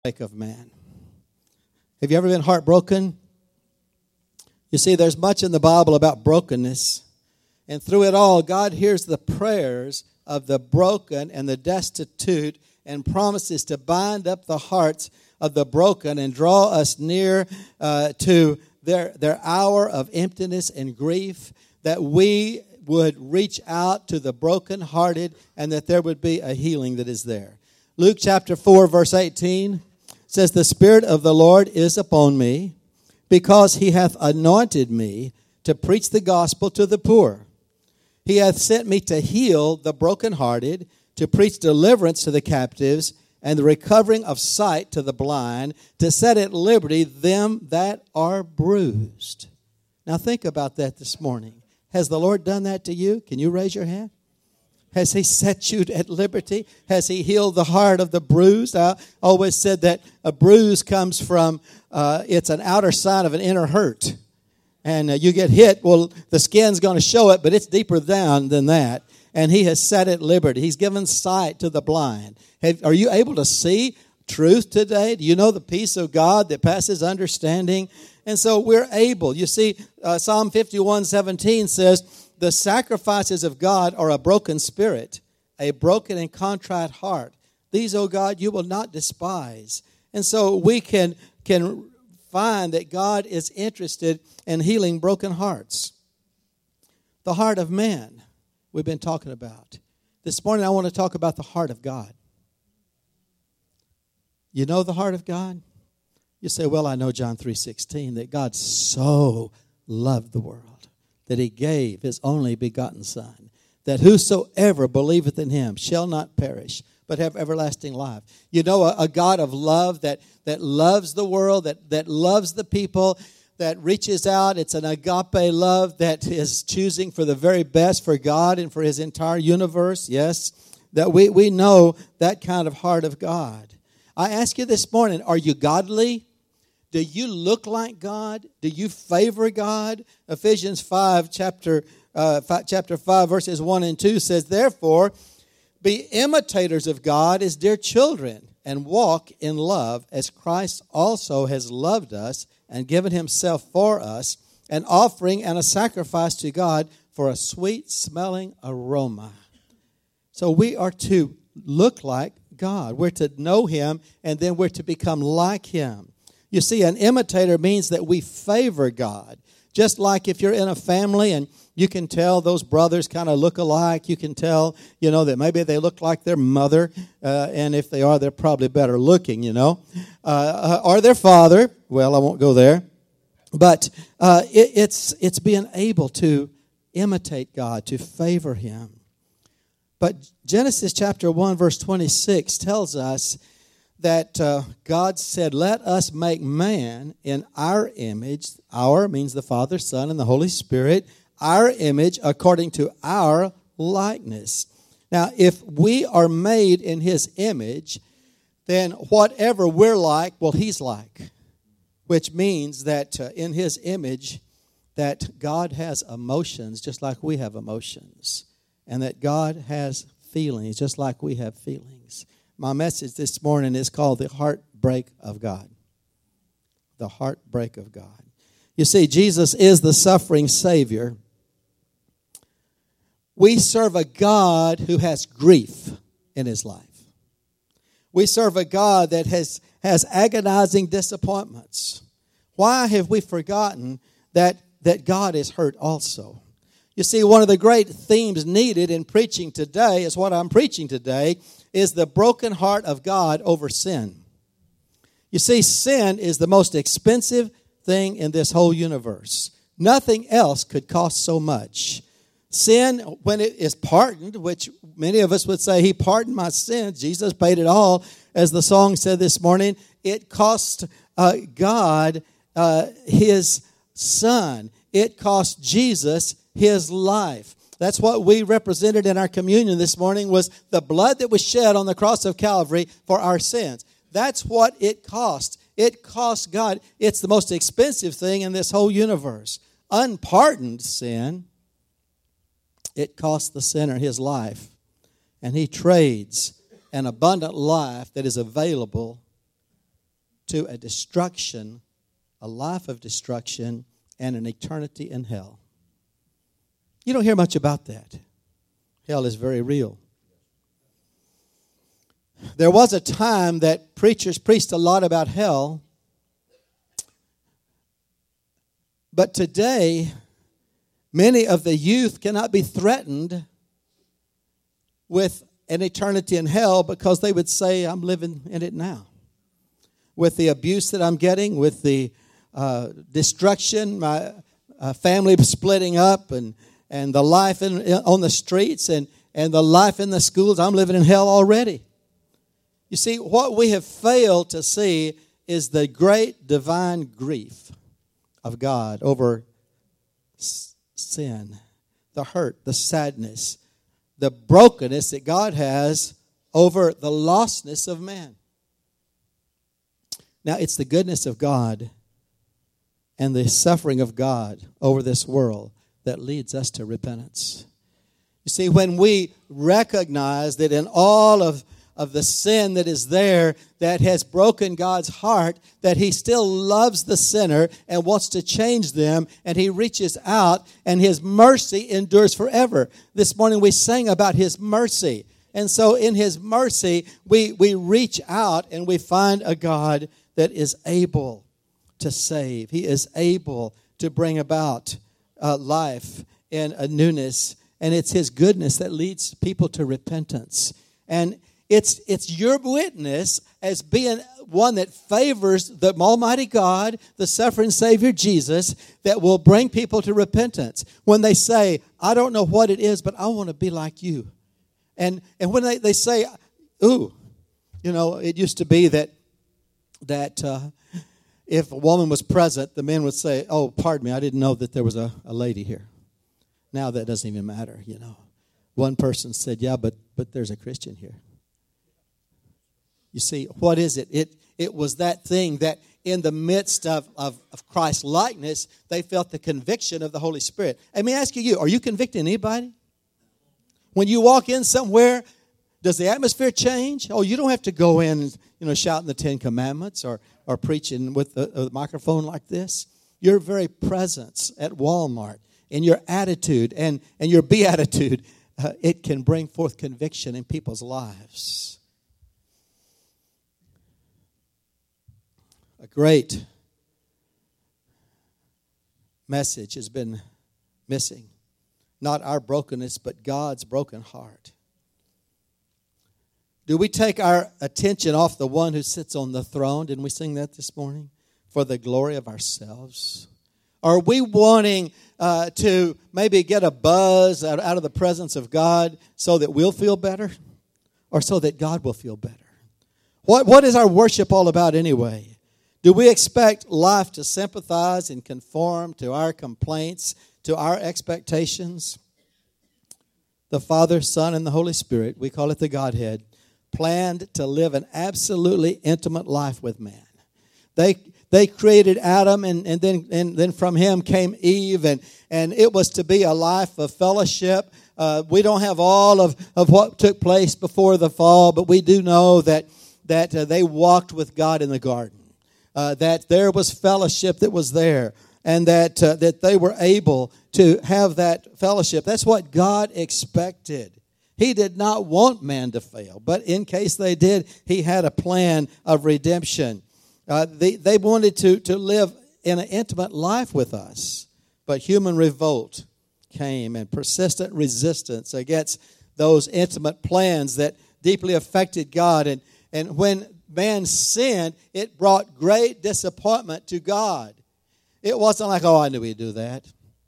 Of man. Have you ever been heartbroken? You see, there's much in the Bible about brokenness. And through it all, God hears the prayers of the broken and the destitute and promises to bind up the hearts of the broken and draw us near to their hour of emptiness and grief, that we would reach out to the brokenhearted and that there would be a healing that is there. Luke chapter 4, verse 18 says, "The Spirit of the Lord is upon me, because he hath anointed me to preach the gospel to the poor. He hath sent me to heal the brokenhearted, to preach deliverance to the captives, and the recovering of sight to the blind, to set at liberty them that are bruised." Now think about that this morning. Has the Lord done that to you? Can you raise your hand? Has he set you at liberty? Has he healed the heart of the bruised? I always said that a bruise comes from, it's an outer sign of an inner hurt. And you get hit, well, the skin's going to show it, but it's deeper down than that. And he has set at liberty. He's given sight to the blind. Are you able to see truth today? Do you know the peace of God that passes understanding? And so we're able. You see, Psalm 51:17 says, "The sacrifices of God are a broken spirit, a broken and contrite heart. These, O God, you will not despise." And so we can find that God is interested in healing broken hearts. The heart of man we've been talking about. This morning I want to talk about the heart of God. You know the heart of God? You say, well, I know John 3:16, that God so loved the world that he gave his only begotten Son, that whosoever believeth in him shall not perish, but have everlasting life. You know, a God of love that loves the world, that loves the people, that reaches out. It's an agape love that is choosing for the very best for God and for his entire universe. Yes, that we know that kind of heart of God. I ask you this morning, are you godly? Do you look like God? Do you favor God? Ephesians 5, chapter 5, verses 1 and 2 says, "Therefore, be imitators of God as dear children, and walk in love, as Christ also has loved us and given himself for us, an offering and a sacrifice to God for a sweet-smelling aroma." So we are to look like God. We're to know him, and then we're to become like him. You see, an imitator means that we favor God. Just like if you're in a family and you can tell those brothers kind of look alike. You can tell, that maybe they look like their mother. And if they are, they're probably better looking, or their father. Well, I won't go there. But it's being able to imitate God, to favor him. But Genesis chapter 1, verse 26 tells us that God said, "Let us make man in our image." Our means the Father, Son, and the Holy Spirit. Our image according to our likeness. Now, if we are made in his image, then whatever we're like, well, he's like. Which means that in his image, that God has emotions just like we have emotions. And that God has feelings just like we have feelings. My message this morning is called the heartbreak of God. The heartbreak of God. You see, Jesus is the suffering Savior. We serve a God who has grief in his life. We serve a God that has agonizing disappointments. Why have we forgotten that God is hurt also? You see, one of the great themes needed in preaching today is what I'm preaching today, is the broken heart of God over sin. You see, sin is the most expensive thing in this whole universe. Nothing else could cost so much. Sin, when it is pardoned, which many of us would say, he pardoned my sins, Jesus paid it all, as the song said this morning, it cost God his Son. It cost Jesus his life. That's what we represented in our communion this morning, was the blood that was shed on the cross of Calvary for our sins. That's what it cost. It cost God. It's the most expensive thing in this whole universe. Unpardoned sin, it cost the sinner his life. And he trades an abundant life that is available to a destruction, a life of destruction, and an eternity in hell. You don't hear much about that. Hell is very real. There was a time that preachers preached a lot about hell, but today, many of the youth cannot be threatened with an eternity in hell because they would say, I'm living in it now. With the abuse that I'm getting, with the destruction, my family splitting up, and the life on the streets, and the life in the schools, I'm living in hell already. You see, what we have failed to see is the great divine grief of God over sin, the hurt, the sadness, the brokenness that God has over the lostness of man. Now, it's the goodness of God and the suffering of God over this world that leads us to repentance. You see, when we recognize that in all of the sin that is there that has broken God's heart, that He still loves the sinner and wants to change them, and He reaches out, and His mercy endures forever. This morning we sang about His mercy. And so in His mercy, we reach out and we find a God that is able to save. He is able to bring about life in a newness. And it's His goodness that leads people to repentance. And it's your witness as being one that favors the Almighty God, the suffering Savior Jesus, that will bring people to repentance. When they say, I don't know what it is, but I want to be like you. And when they say, ooh, you know, it used to be that if a woman was present, the men would say, oh, pardon me, I didn't know that there was a lady here. Now that doesn't even matter, you know. One person said, yeah, but there's a Christian here. You see, what is it? It was that thing that in the midst of Christ's likeness, they felt the conviction of the Holy Spirit. Let me ask you, are you convicting anybody? When you walk in somewhere, does the atmosphere change? Oh, you don't have to go in and, shouting the Ten Commandments or preaching with a microphone like this. Your very presence at Walmart and your attitude and your beatitude, it can bring forth conviction in people's lives. A great message has been missing. Not our brokenness, but God's broken heart. Do we take our attention off the one who sits on the throne? Didn't we sing that this morning? For the glory of ourselves. Are we wanting to maybe get a buzz out of the presence of God so that we'll feel better? Or so that God will feel better? What is our worship all about anyway? Do we expect life to sympathize and conform to our complaints, to our expectations? The Father, Son, and the Holy Spirit, we call it the Godhead, planned to live an absolutely intimate life with man. They created Adam, and then from him came Eve, and it was to be a life of fellowship. We don't have all of what took place before the fall, but we do know that they walked with God in the garden. That there was fellowship that was there, and that they were able to have that fellowship. That's what God expected. He did not want man to fail, but in case they did, He had a plan of redemption. They wanted to live in an intimate life with us, but human revolt came and persistent resistance against those intimate plans that deeply affected God. And when man sinned, it brought great disappointment to God. It wasn't like, oh, I knew He'd do that.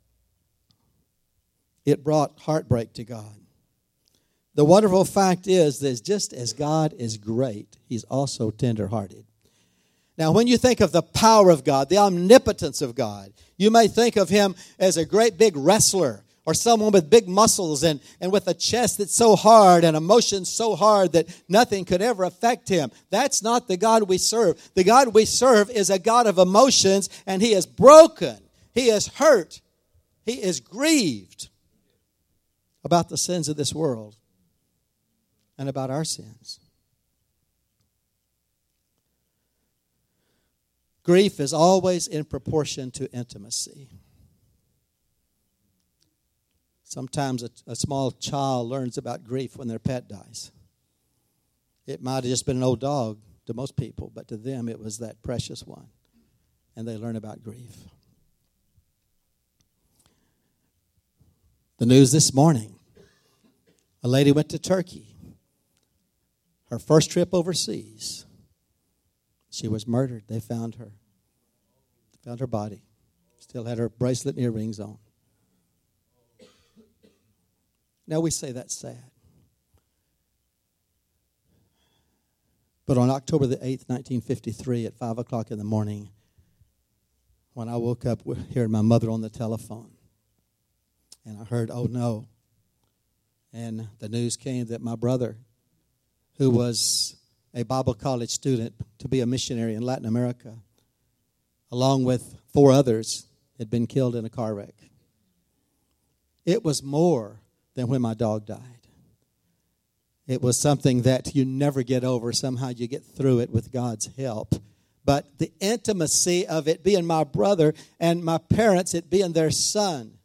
It brought heartbreak to God. The wonderful fact is that just as God is great, He's also tenderhearted. Now, when you think of the power of God, the omnipotence of God, you may think of Him as a great big wrestler or someone with big muscles and with a chest that's so hard and emotions so hard that nothing could ever affect Him. That's not the God we serve. The God we serve is a God of emotions, and He is broken. He is hurt. He is grieved about the sins of this world and about our sins. Grief is always in proportion to intimacy. Sometimes a small child learns about grief when their pet dies. It might have just been an old dog to most people, but to them it was that precious one. And they learn about grief. The news this morning. A lady went to Turkey. Her first trip overseas. She was murdered. They found her. Found her body. Still had her bracelet and earrings on. Now we say that's sad. But on October the 8th, 1953, at 5 o'clock in the morning, when I woke up hearing my mother on the telephone, and I heard, oh no. And the news came that my brother, who was a Bible college student to be a missionary in Latin America, along with 4 others, had been killed in a car wreck. It was more than when my dog died. It was something that you never get over. Somehow you get through it with God's help. But the intimacy of it being my brother and my parents, it being their son,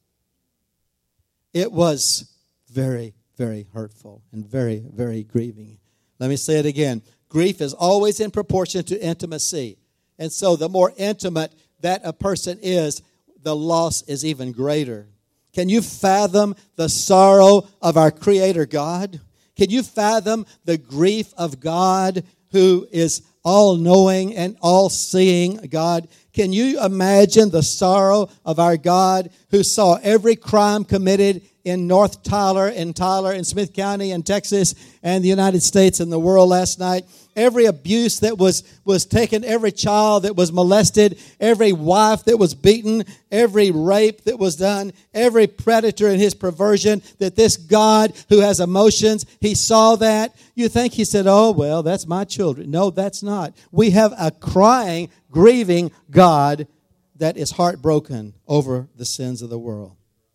it was very, very hurtful and very, very grieving. Let me say it again. Grief is always in proportion to intimacy. And so the more intimate that a person is, the loss is even greater. Can you fathom the sorrow of our Creator God? Can you fathom the grief of God, who is all-knowing and all-seeing God? Can you imagine the sorrow of our God, who saw every crime committed in North Tyler and Smith County in Texas and the United States and the world last night? Every abuse that was taken, every child that was molested, every wife that was beaten, every rape that was done, every predator and his perversion, that this God who has emotions, he saw that. You think he said, oh, well, that's my children. No, that's not. We have a crying, grieving God that is heartbroken over the sins of the world.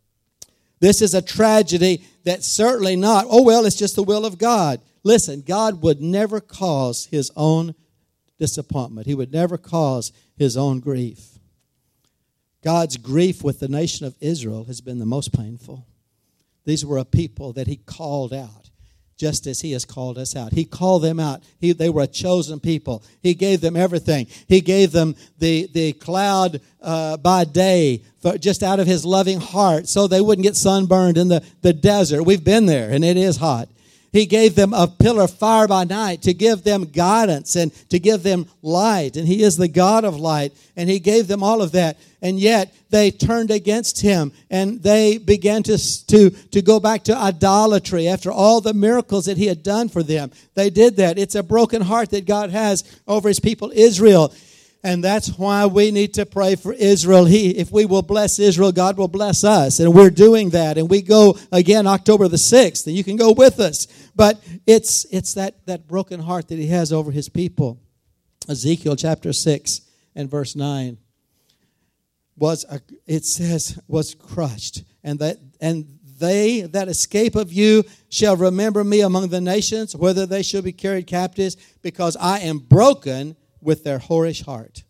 This is a tragedy that's certainly not, oh, well, it's just the will of God. Listen, God would never cause his own disappointment. He would never cause his own grief. God's grief with the nation of Israel has been the most painful. These were a people that he called out, just as he has called us out. He called them out. They were a chosen people. He gave them everything. He gave them the cloud by day, just out of his loving heart, so they wouldn't get sunburned in the desert. We've been there, and it is hot. He gave them a pillar of fire by night to give them guidance and to give them light. And he is the God of light. And he gave them all of that. And yet they turned against him. And they began to go back to idolatry after all the miracles that he had done for them. They did that. It's a broken heart that God has over his people Israel. And that's why we need to pray for Israel. If we will bless Israel, God will bless us. And we're doing that. And we go again October the 6th. And you can go with us. But it's that broken heart that he has over his people. Ezekiel chapter 6 and verse 9 was crushed. And they that escape of you shall remember me among the nations, whether they shall be carried captives, because I am broken with their whorish heart.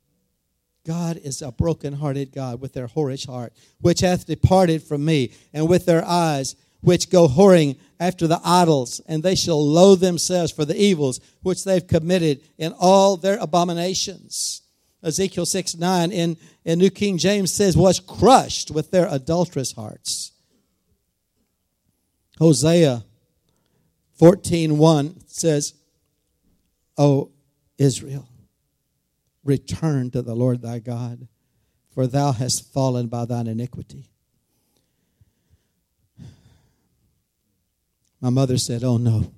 God is a broken-hearted God with their whorish heart, which hath departed from me, and with their eyes which go whoring after the idols, and they shall loathe themselves for the evils which they've committed in all their abominations. Ezekiel 6:9 in New King James says, was crushed with their adulterous hearts. Hosea 14:1 says, O Israel, return to the Lord thy God, for thou hast fallen by thine iniquity. My mother said, oh no.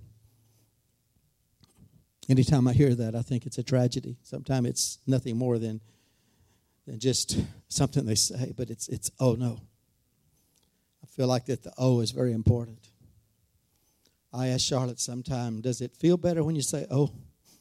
Anytime I hear that, I think it's a tragedy. Sometimes it's nothing more than just something they say, but it's oh no. I feel like that the oh is very important. I ask Charlotte sometime, does it feel better when you say oh?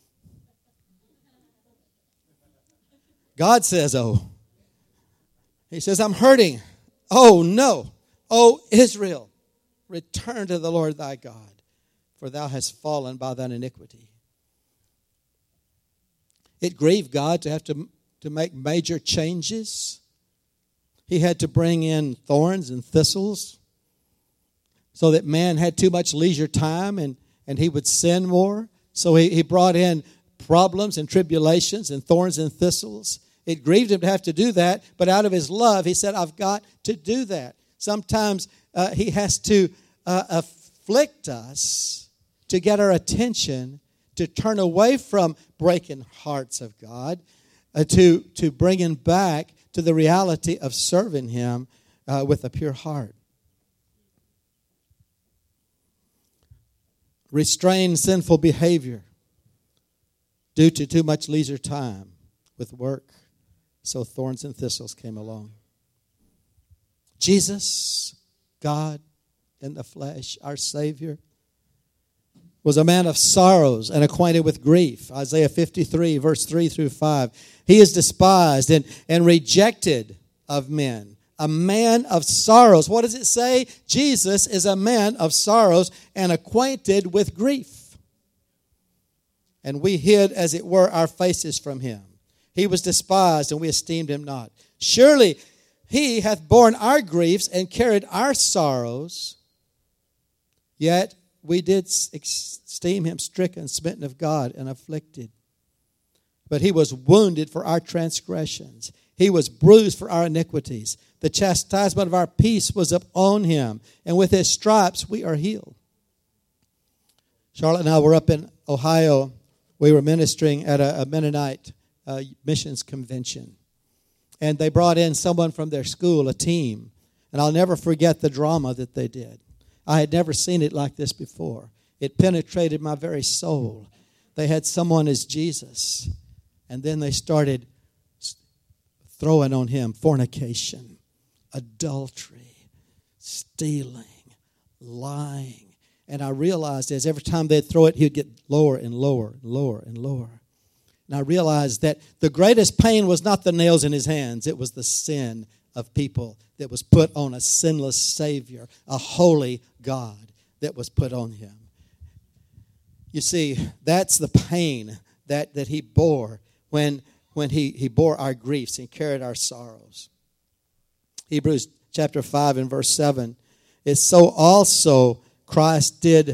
God says oh. He says, I'm hurting. Oh no. Oh Israel, return to the Lord thy God, for thou hast fallen by thine iniquity. It grieved God to have to to make major changes. He had to bring in thorns and thistles so that man had too much leisure time and he would sin more. So he brought in problems and tribulations and thorns and thistles. It grieved him to have to do that, but out of his love, he said, I've got to do that. Sometimes he has to afflict us to get our attention, to turn away from breaking hearts of God, to bringing back to the reality of serving Him with a pure heart. Restrain sinful behavior due to too much leisure time with work. So thorns and thistles came along. Jesus, God in the flesh, our Savior, was a man of sorrows and acquainted with grief. Isaiah 53, verse 3 through 5. He is despised and rejected of men. A man of sorrows. What does it say? Jesus is a man of sorrows and acquainted with grief. And we hid, as it were, our faces from him. He was despised, and we esteemed him not. Surely he hath borne our griefs and carried our sorrows, yet we did esteem him stricken, smitten of God, and afflicted. But he was wounded for our transgressions. He was bruised for our iniquities. The chastisement of our peace was upon him, and with his stripes we are healed. Charlotte and I were up in Ohio. We were ministering at a Mennonite missions convention. And they brought in someone from their school, a team. And I'll never forget the drama that they did. I had never seen it like this before. It penetrated my very soul. They had someone as Jesus. And then they started throwing on him fornication, adultery, stealing, lying. And I realized as every time they'd throw it, he'd get lower and lower and lower and lower. And I realized that the greatest pain was not the nails in his hands. It was the sin of people that was put on a sinless Savior, a holy God that was put on him. You see, that's the pain that he bore when he bore our griefs and carried our sorrows. Hebrews chapter 5 and verse 7, it's so also Christ did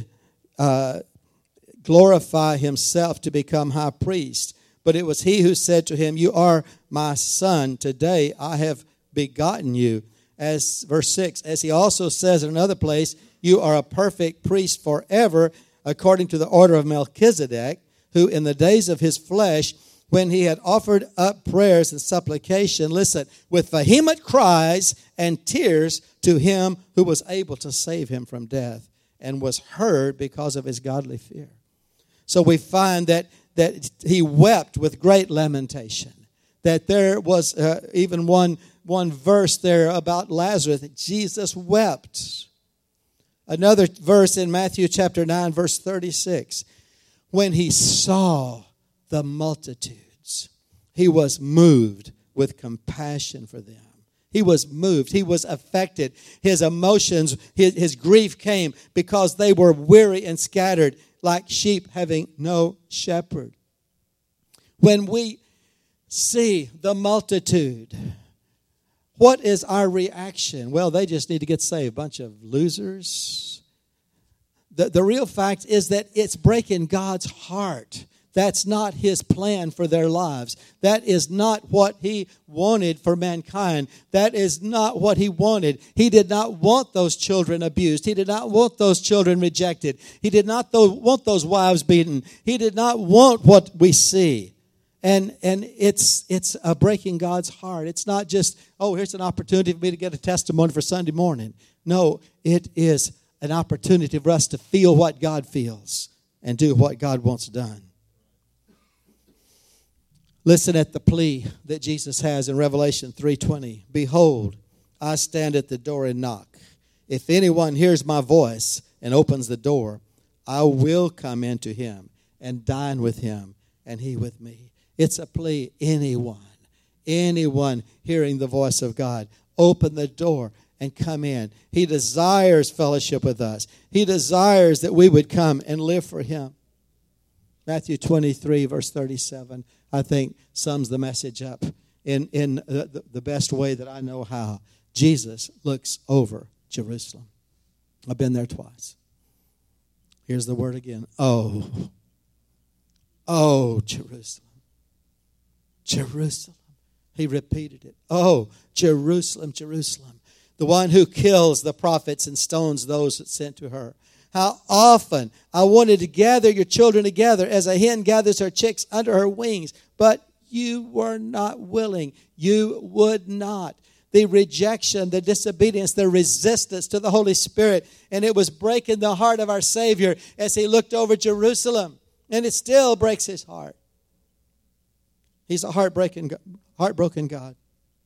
glorify himself to become high priest. But it was he who said to him, you are my son, today I have begotten you. As verse 6, as he also says in another place, you are a perfect priest forever, according to the order of Melchizedek, who in the days of his flesh, when he had offered up prayers and supplication, listen, with vehement cries and tears to him who was able to save him from death, and was heard because of his godly fear. So we find that he wept with great lamentation. That there was even one verse there about Lazarus, that Jesus wept. Another verse in Matthew chapter 9, verse 36. When he saw the multitudes, he was moved with compassion for them. He was moved. He was affected. His emotions, his grief came because they were weary and scattered like sheep having no shepherd. When we see the multitude, what is our reaction? Well, they just need to get saved. Bunch of losers. The real fact is that it's breaking God's heart. That's not his plan for their lives. That is not what he wanted for mankind. That is not what he wanted. He did not want those children abused. He did not want those children rejected. He did not want those wives beaten. He did not want what we see. And it's breaking God's heart. It's not just, here's an opportunity for me to get a testimony for Sunday morning. No, it is an opportunity for us to feel what God feels and do what God wants done. Listen at the plea that Jesus has in Revelation 3:20. Behold, I stand at the door and knock. If anyone hears my voice and opens the door, I will come into him and dine with him and he with me. It's a plea. Anyone hearing the voice of God, open the door and come in. He desires fellowship with us. He desires that we would come and live for him. Matthew 23, verse 37, I think sums the message up in the best way that I know how. Jesus looks over Jerusalem. I've been there twice. Here's the word again. Oh, Jerusalem. Jerusalem. He repeated it. Oh, Jerusalem, Jerusalem. The one who kills the prophets and stones those that sent to her. How often I wanted to gather your children together as a hen gathers her chicks under her wings, but you were not willing. You would not. The rejection, the disobedience, the resistance to the Holy Spirit, and it was breaking the heart of our Savior as he looked over Jerusalem, and it still breaks his heart. He's a heartbroken God.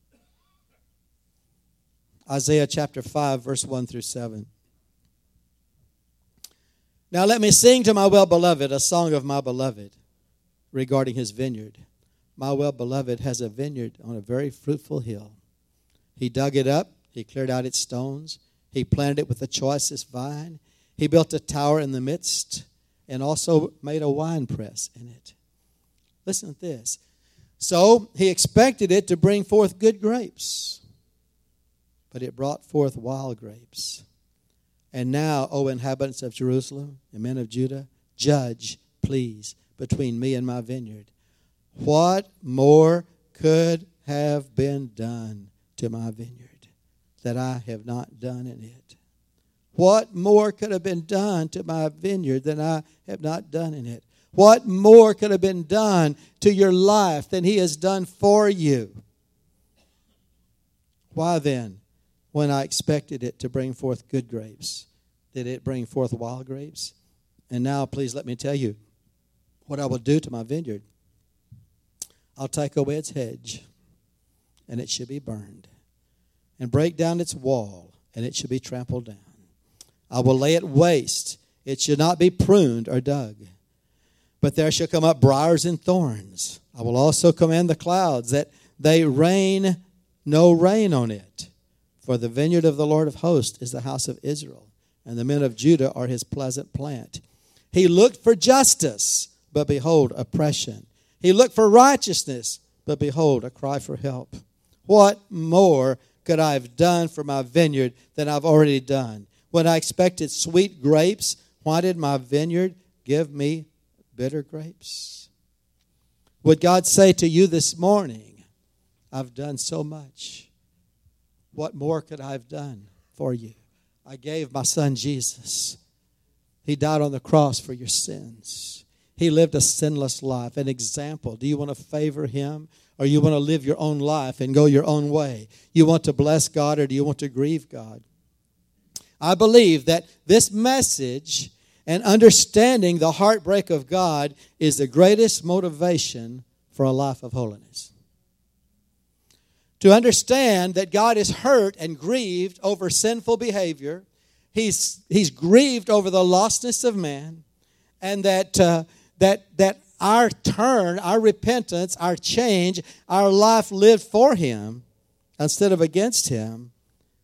Isaiah chapter 5, verse 1 through 7. Now let me sing to my well-beloved a song of my beloved regarding his vineyard. My well-beloved has a vineyard on a very fruitful hill. He dug it up. He cleared out its stones. He planted it with the choicest vine. He built a tower in the midst and also made a wine press in it. Listen to this. So he expected it to bring forth good grapes, but it brought forth wild grapes. And now, O inhabitants of Jerusalem and men of Judah, judge, please, between me and my vineyard. What more could have been done to my vineyard that I have not done in it? What more could have been done to my vineyard than I have not done in it? What more could have been done to your life than he has done for you? Why then, when I expected it to bring forth good grapes, did it bring forth wild grapes? And now, please let me tell you what I will do to my vineyard. I'll take away its hedge, and it should be burned, and break down its wall, and it should be trampled down. I will lay it waste. It should not be pruned or dug. But there shall come up briars and thorns. I will also command the clouds that they rain no rain on it. For the vineyard of the Lord of hosts is the house of Israel, and the men of Judah are his pleasant plant. He looked for justice, but behold, oppression. He looked for righteousness, but behold, a cry for help. What more could I have done for my vineyard than I've already done? When I expected sweet grapes, why did my vineyard give me bitter grapes? Would God say to you this morning, I've done so much. What more could I have done for you? I gave my son Jesus. He died on the cross for your sins. He lived a sinless life, an example. Do you want to favor him, or you want to live your own life and go your own way? You want to bless God, or do you want to grieve God? I believe that this message and understanding the heartbreak of God is the greatest motivation for a life of holiness. To understand that God is hurt and grieved over sinful behavior. He's grieved over the lostness of man. And that our turn, our repentance, our change, our life lived for him instead of against him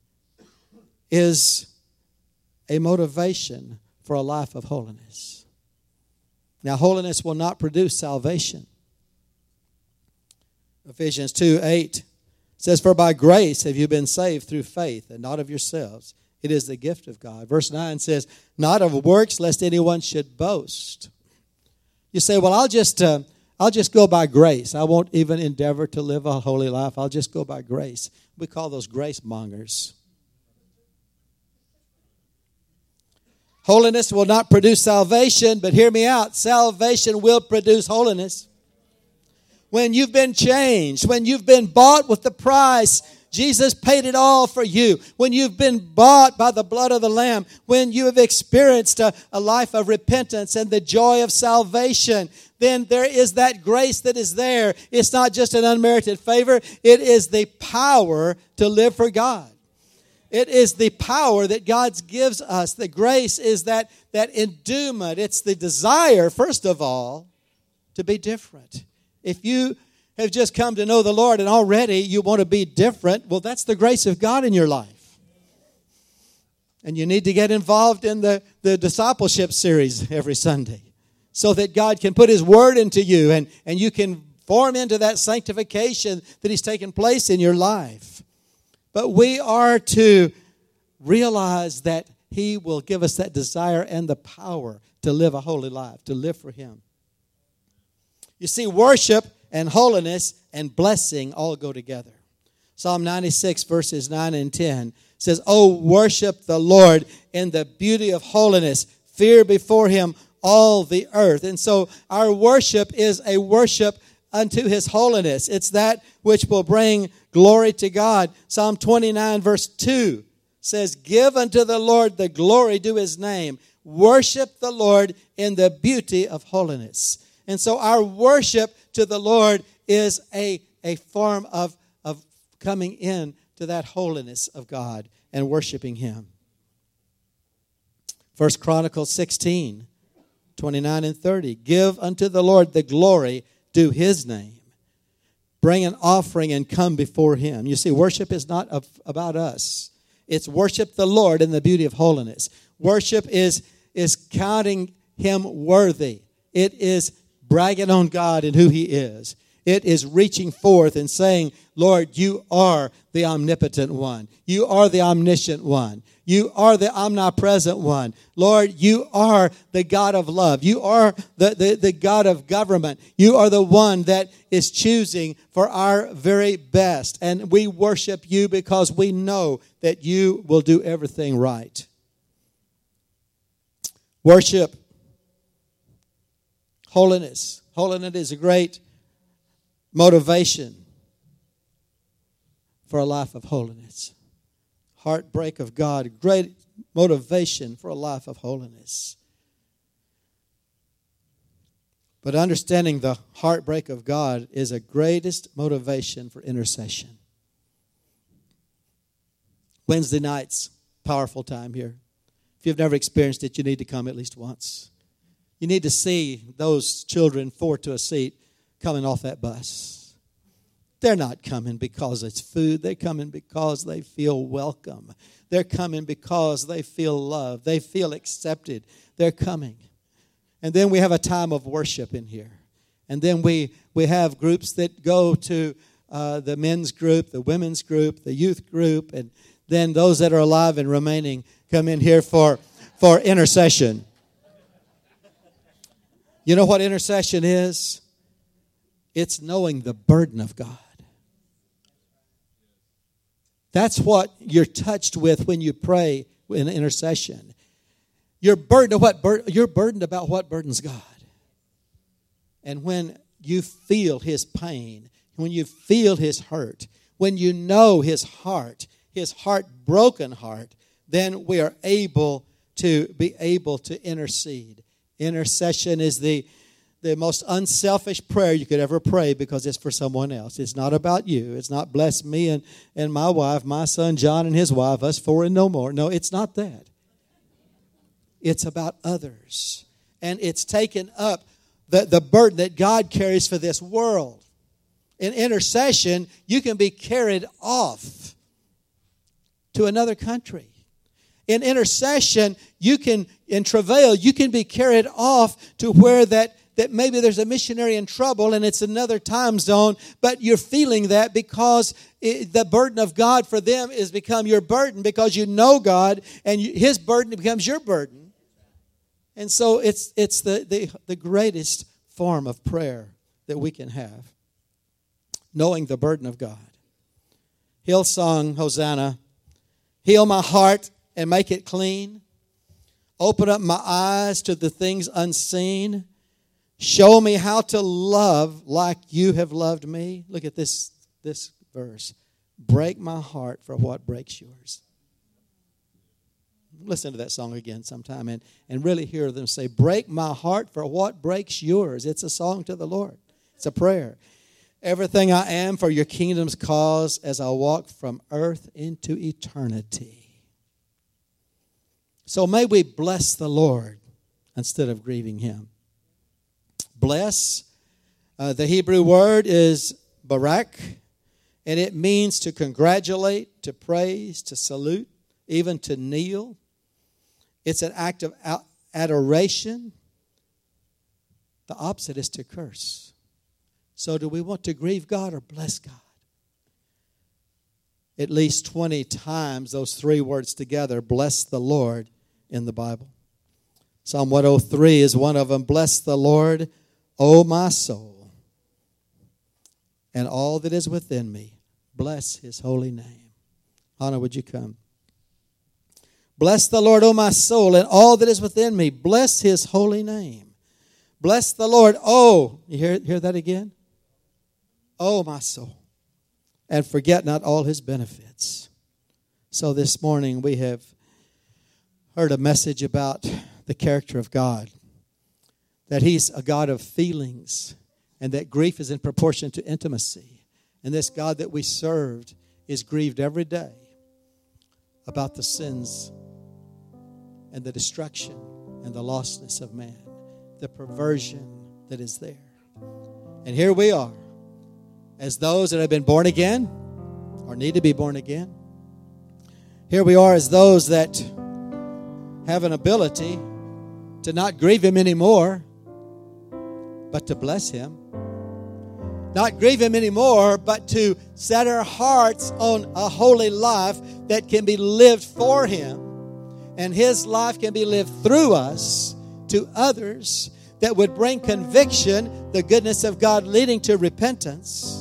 is a motivation for a life of holiness. Now, holiness will not produce salvation. Ephesians 2:8 says, for by grace have you been saved through faith, and not of yourselves. It is the gift of God. Verse 9 says, not of works, lest anyone should boast. You say, well, I'll just go by grace. I won't even endeavor to live a holy life. I'll just go by grace. We call those grace mongers. Holiness will not produce salvation, but hear me out. Salvation will produce holiness. When you've been changed, when you've been bought with the price, Jesus paid it all for you. When you've been bought by the blood of the Lamb, when you have experienced a life of repentance and the joy of salvation, then there is that grace that is there. It's not just an unmerited favor. It is the power to live for God. It is the power that God gives us. The grace is that endowment. It's the desire, first of all, to be different. If you have just come to know the Lord and already you want to be different, well, that's the grace of God in your life. And you need to get involved in the discipleship series every Sunday so that God can put His Word into you and you can form into that sanctification that He's taken place in your life. But we are to realize that He will give us that desire and the power to live a holy life, to live for Him. You see, worship and holiness and blessing all go together. Psalm 96 verses 9 and 10 says, "Oh, worship the Lord in the beauty of holiness. Fear before Him all the earth." And so our worship is a worship unto His holiness. It's that which will bring glory to God. Psalm 29 verse 2 says, "Give unto the Lord the glory due His name. Worship the Lord in the beauty of holiness." And so our worship to the Lord is a form of coming in to that holiness of God and worshiping Him. 1 Chronicles 16, 29 and 30. "Give unto the Lord the glory due His name. Bring an offering and come before Him." You see, worship is not about us. It's worship the Lord in the beauty of holiness. Worship is counting Him worthy. It is bragging on God and who He is. It is reaching forth and saying, "Lord, you are the omnipotent one. You are the omniscient one. You are the omnipresent one. Lord, you are the God of love. You are the God of government. You are the one that is choosing for our very best. And we worship you because we know that you will do everything right." Worship. Holiness. Holiness is a great motivation for a life of holiness. Heartbreak of God, great motivation for a life of holiness. But understanding the heartbreak of God is a greatest motivation for intercession. Wednesday nights, powerful time here. If you've never experienced it, you need to come at least once. You need to see those children forward to a seat coming off that bus. They're not coming because it's food. They're coming because they feel welcome. They're coming because they feel loved. They feel accepted. They're coming. And then we have a time of worship in here. And then we have groups that go to the men's group, the women's group, the youth group, and then those that are alive and remaining come in here for intercession. You know what intercession is? It's knowing the burden of God. That's what you're touched with when you pray in intercession. You're burdened you're burdened about what burdens God. And when you feel His pain, when you feel His hurt, when you know His heartbroken heart, then we are able to intercede. Intercession is the most unselfish prayer you could ever pray because it's for someone else. It's not about you. It's not bless me and my wife, my son John and his wife, us four and no more. No, it's not that. It's about others. And it's taken up the burden that God carries for this world. In intercession, you can be carried off to another country. In intercession, in travail, you can be carried off to where that maybe there's a missionary in trouble and it's another time zone, but you're feeling that because the burden of God for them has become your burden because you know God and His burden becomes your burden. And so it's the greatest form of prayer that we can have, knowing the burden of God. Hillsong, Hosanna, heal my heart and make it clean. Open up my eyes to the things unseen. Show me how to love like you have loved me. Look at this verse. Break my heart for what breaks yours. Listen to that song again sometime and really hear them say, break my heart for what breaks yours. It's a song to the Lord. It's a prayer. Everything I am for your kingdom's cause as I walk from earth into eternity. So may we bless the Lord instead of grieving Him. Bless, the Hebrew word is barak, and it means to congratulate, to praise, to salute, even to kneel. It's an act of adoration. The opposite is to curse. So do we want to grieve God or bless God? At least 20 times those three words together, bless the Lord, in the Bible. Psalm 103 is one of them. Bless the Lord, O my soul, and all that is within me. Bless his holy name. Hannah, would you come? Bless the Lord, O my soul, and all that is within me. Bless his holy name. Bless the Lord, oh, you hear that again? Oh, my soul, and forget not all his benefits. So this morning we have heard a message about the character of God, that he's a God of feelings, and that grief is in proportion to intimacy. And this God that we served is grieved every day about the sins and the destruction and the lostness of man, the perversion that is there. And here we are, as those that have been born again or need to be born again. Here we are as those that have an ability to not grieve him anymore, but to bless him. Not grieve him anymore, but to set our hearts on a holy life that can be lived for him. And his life can be lived through us to others that would bring conviction, the goodness of God leading to repentance.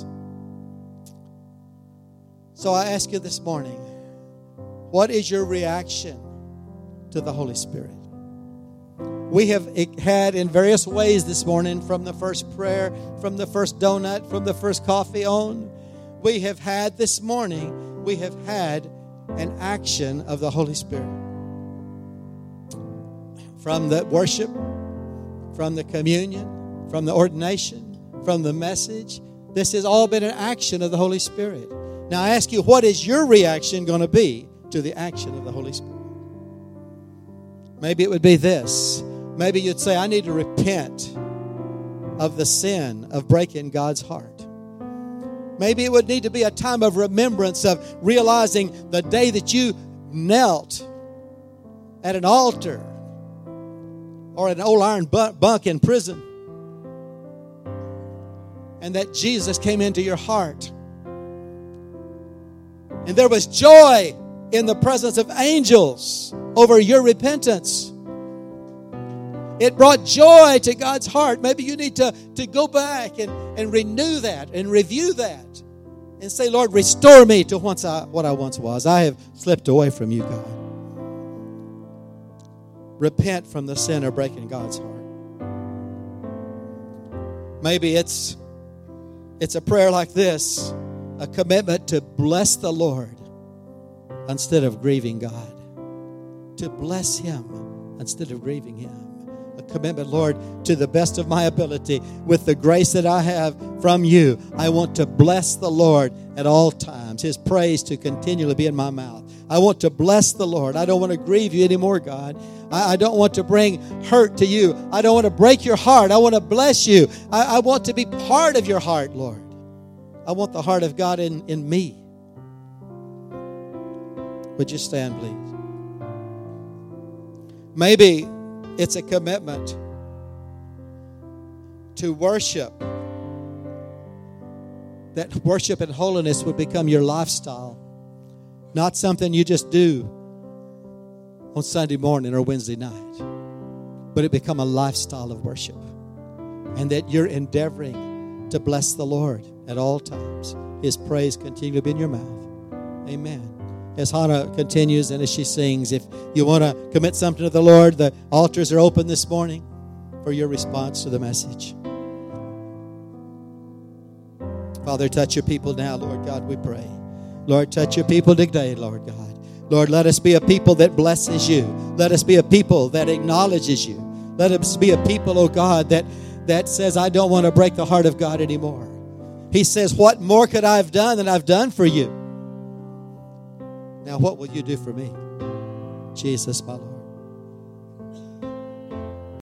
So I ask you this morning, what is your reaction to the Holy Spirit? We have had in various ways this morning, from the first prayer, from the first donut, from the first coffee on. We have had this morning, we have had an action of the Holy Spirit. From the worship, from the communion, from the ordination, from the message. This has all been an action of the Holy Spirit. Now I ask you, what is your reaction going to be to the action of the Holy Spirit? Maybe it would be this. Maybe you'd say, I need to repent of the sin of breaking God's heart. Maybe it would need to be a time of remembrance of realizing the day that you knelt at an altar or an old iron bunk in prison, and that Jesus came into your heart. And there was joy in the presence of angels over your repentance. It brought joy to God's heart. Maybe you need to go back and renew that and review that and say, Lord, restore me to what I once was. I have slipped away from you, God. Repent from the sin of breaking God's heart. Maybe it's a prayer like this, a commitment to bless the Lord instead of grieving God. To bless him instead of grieving him. A commitment, Lord, to the best of my ability, with the grace that I have from you, I want to bless the Lord at all times. His praise to continually be in my mouth. I want to bless the Lord. I don't want to grieve you anymore, God. I don't want to bring hurt to you. I don't want to break your heart. I want to bless you. I want to be part of your heart, Lord. I want the heart of God in me. Would you stand, please? Maybe it's a commitment to worship. That worship and holiness would become your lifestyle. Not something you just do on Sunday morning or Wednesday night. But it become a lifestyle of worship. And that you're endeavoring to bless the Lord at all times. His praise continue to be in your mouth. Amen. As Hannah continues and as she sings, if you want to commit something to the Lord, the altars are open this morning for your response to the message. Father, touch your people now, Lord God, we pray. Lord, touch your people today, Lord God. Lord, let us be a people that blesses you. Let us be a people that acknowledges you. Let us be a people, oh God, that says, I don't want to break the heart of God anymore. He says, what more could I have done than I've done for you? Now, what will you do for me? Jesus, my Lord.